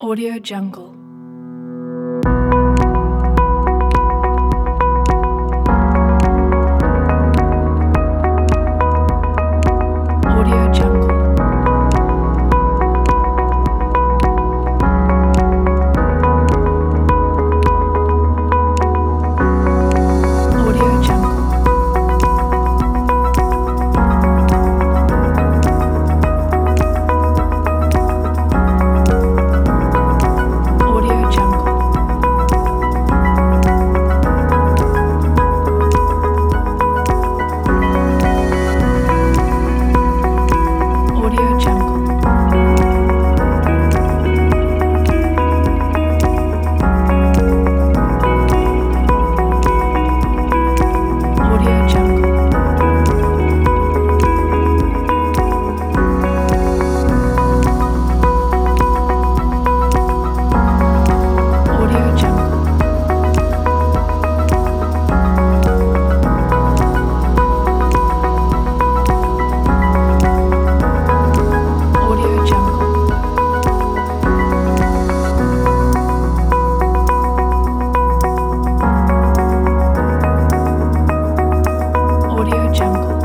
Audio Jungle. Audio Jungle. Audio Jungle. Audio Jungle. Audio Jungle. Audio Jungle. Audio Jungle. Audio Jungle. Audio Jungle.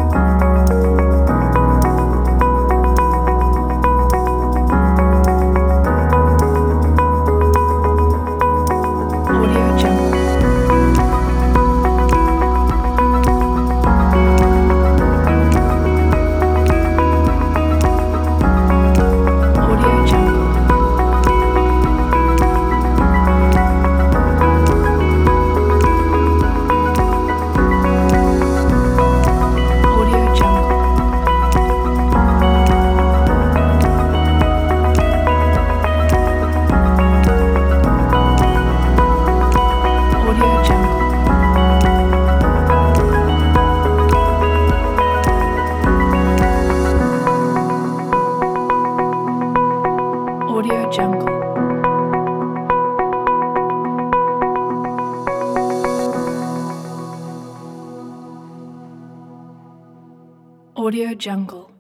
Audio Jungle. Audio Jungle. Audio Jungle. Audio Jungle. Audio Jungle. Audio Jungle.